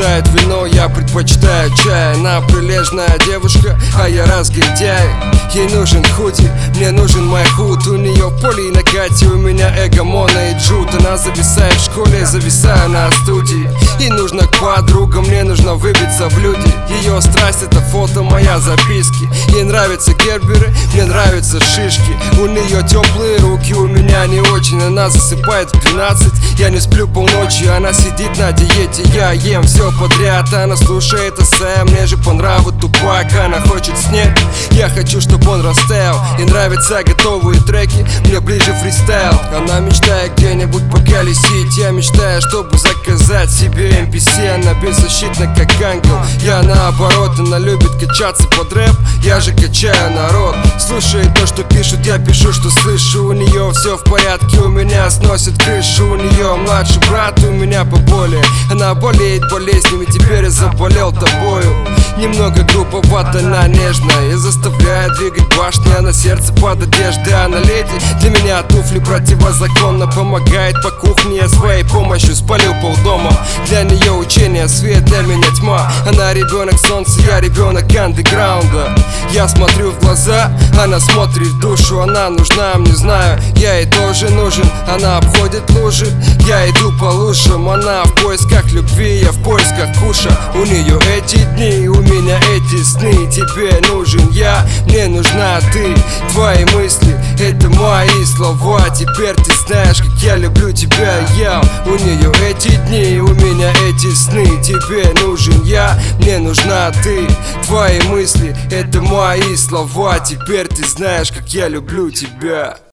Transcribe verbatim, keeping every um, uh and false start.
предпочитает вино, я предпочитаю чай. Она прилежная девушка, а я разгильдяй. Ей нужен худи, мне нужен мой худ. У нее в поле и на кате, у меня эго, моно и джут. Она зависает в школе, зависаю на студии. Ей нужно к подругам, мне нужно выбиться в люди. Ее страсть — это фото, моя записки. Ей нравятся герберы, мне нравятся шишки. У нее теплые руки, у меня не очень. Она засыпает в двенадцать, я не сплю полночи. Она сидит на диете, я ем все подряд. Она слушает эссе, мне же по нраву Тупак. Она хочет снег, я хочу, чтобы он растаял. Ей нравятся готовые треки, мне ближе фристайл. Она мечтает где-нибудь поколесить, я мечтаю, чтобы заказать себе эм пи си. Она беззащитна, как ангел, я наоборот. Она любит качаться под рэп, я же качаю народ. Слушай то, что пишут, я пишу, что слышу. У нее все в порядке, у меня сносит крышу. У нее младший брат, у меня поболее. Она болеет болезнями, теперь я заболел тобою. Немного грубовато, она нежная и заставляет двигать башни. А на сердце под одеждой, она леди. Для меня туфли противозаконно. Помогает по кухне, я своей помощью спалил полдома. Для нее учение свет, для меня тьма. Она ребенок солнца, я ребенок андеграунда. Я смотрю в глаза, она смотрит в душу. Она нужна, не знаю, я ей тоже нужен. Она обходит лужи, я иду по лужам. Она в поисках любви, я в поисках куша. У нее эти дни, у меня эти сны. Тебе нужен я, мне нужна ты. Твои мысли — это мои слова. Теперь ты знаешь, как я люблю тебя, я. У нее эти дни, у меня эти сны. Тебе нужен я, мне нужна ты. Твои мысли — это мои слова. Теперь ты знаешь, как я люблю тебя.